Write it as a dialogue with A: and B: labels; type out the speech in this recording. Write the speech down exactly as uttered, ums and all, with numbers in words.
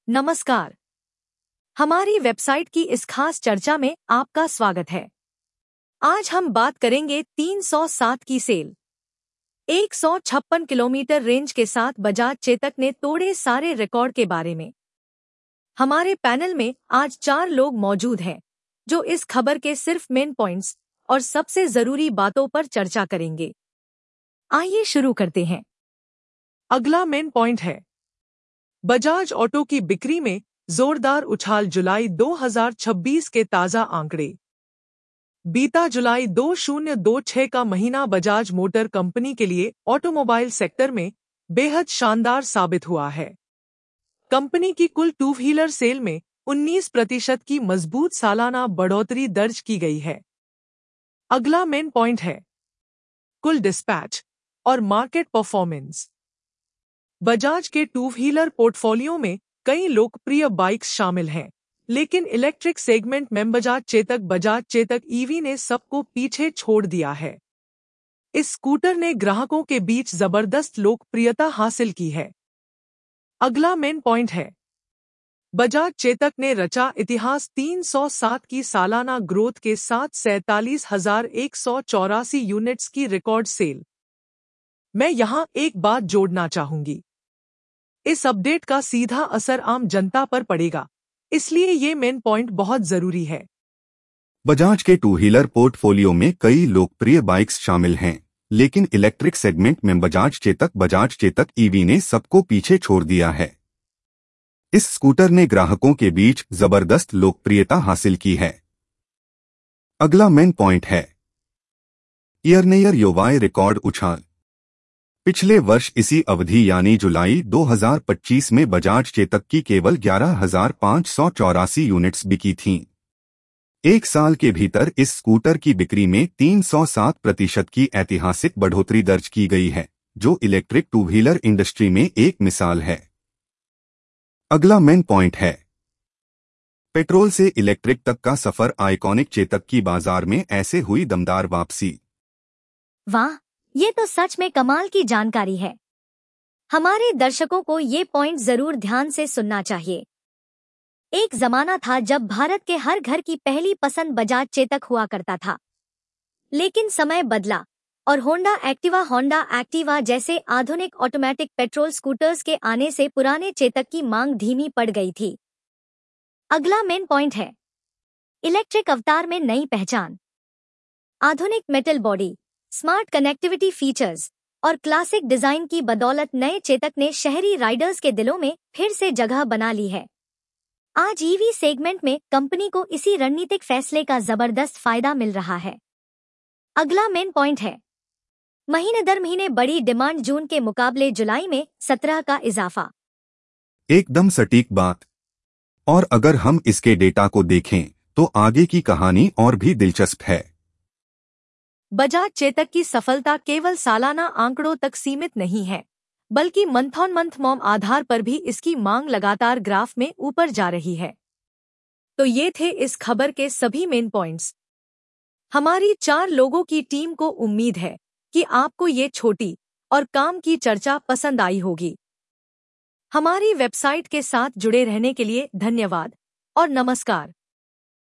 A: नमस्कार। हमारी वेबसाइट की इस खास चर्चा में आपका स्वागत है। आज हम बात करेंगे तीन सौ सात की सेल। एक सौ छप्पन किलोमीटर रेंज के साथ बजाज चेतक ने तोड़े सारे रिकॉर्ड के बारे में। हमारे पैनल में आज चार लोग मौजूद हैं जो इस खबर के सिर्फ मेन पॉइंट्स और सबसे जरूरी बातों पर चर्चा करेंगे। आइए शुरू करते हैं।
B: अगला मेन पॉइंट है बजाज ऑटो की बिक्री में जोरदार उछाल। जुलाई दो हज़ार छब्बीस के ताजा आंकड़े। बीता जुलाई दो हज़ार छब्बीस का महीना बजाज मोटर कंपनी के लिए ऑटोमोबाइल सेक्टर में बेहद शानदार साबित हुआ है। कंपनी की कुल टू व्हीलर सेल में उन्नीस प्रतिशत की मजबूत सालाना बढ़ोतरी दर्ज की गई है। अगला मेन पॉइंट है कुल डिस्पैच और मार्केट परफॉर्मेंस। बजाज के टू व्हीलर पोर्टफोलियो में कई लोकप्रिय बाइक्स शामिल हैं, लेकिन इलेक्ट्रिक सेगमेंट में बजाज चेतक बजाज चेतक ईवी ने सबको पीछे छोड़ दिया है। इस स्कूटर ने ग्राहकों के बीच जबरदस्त लोकप्रियता हासिल की है। अगला मेन पॉइंट है बजाज चेतक ने रचा इतिहास। तीन सौ सात की सालाना ग्रोथ के साथ सैंतालीस हजार एक सौ चौरासी यूनिट्स की रिकॉर्ड सेल। मैं यहां एक बात जोड़ना चाहूंगी, इस अपडेट का सीधा असर आम जनता पर पड़ेगा, इसलिए ये मेन पॉइंट बहुत जरूरी है।
C: बजाज के टू व्हीलर पोर्टफोलियो में कई लोकप्रिय बाइक्स शामिल हैं, लेकिन इलेक्ट्रिक सेगमेंट में बजाज चेतक बजाज चेतक ईवी ने सबको पीछे छोड़ दिया है। इस स्कूटर ने ग्राहकों के बीच जबरदस्त लोकप्रियता हासिल की है। अगला मेन पॉइंट है ईयर नेयर योवाई रिकॉर्ड उछाल। पिछले वर्ष इसी अवधि यानी जुलाई दो हज़ार पच्चीस में बजाज चेतक की केवल ग्यारह हजार पाँच सौ चौरासी यूनिट्स बिकी थीं। एक साल के भीतर इस स्कूटर की बिक्री में तीन सौ सात प्रतिशत की ऐतिहासिक बढ़ोतरी दर्ज की गई है, जो इलेक्ट्रिक टू व्हीलर इंडस्ट्री में एक मिसाल है। अगला मेन पॉइंट है पेट्रोल से इलेक्ट्रिक तक का सफर। आइकॉनिक चेतक की बाजार में ऐसे हुई दमदार वापसी।
A: वाह, ये तो सच में कमाल की जानकारी है। हमारे दर्शकों को ये पॉइंट जरूर ध्यान से सुनना चाहिए। एक जमाना था जब भारत के हर घर की पहली पसंद बजाज चेतक हुआ करता था, लेकिन समय बदला और होंडा एक्टिवा होंडा एक्टिवा जैसे आधुनिक ऑटोमेटिक पेट्रोल स्कूटर्स के आने से पुराने चेतक की मांग धीमी पड़ गई थी। अगला मेन पॉइंट है इलेक्ट्रिक अवतार में नई पहचान। आधुनिक metal body, smart connectivity features और क्लासिक डिजाइन की बदौलत नए चेतक ने शहरी राइडर्स के दिलों में फिर से जगह बना ली है। आज ईवी सेगमेंट में कंपनी को इसी रणनीतिक फैसले का जबरदस्त फायदा मिल रहा है। अगला मेन पॉइंट है महीने दर महीने बड़ी डिमांड। जून के मुकाबले जुलाई में सत्रह का इजाफा।
C: एकदम सटीक बात। और अगर हम इसके डेटा को देखें तो आगे की कहानी और भी दिलचस्प है।
A: बजाज चेतक की सफलता केवल सालाना आंकड़ों तक सीमित नहीं है, बल्कि मंथ ऑन मंथ मॉम आधार पर भी इसकी मांग लगातार ग्राफ में ऊपर जा रही है। तो ये थे इस खबर के सभी मेन पॉइंट्स। हमारी चार लोगों की टीम को उम्मीद है कि आपको ये छोटी और काम की चर्चा पसंद आई होगी। हमारी वेबसाइट के साथ जुड़े रहने के लिए धन्यवाद और नमस्कार।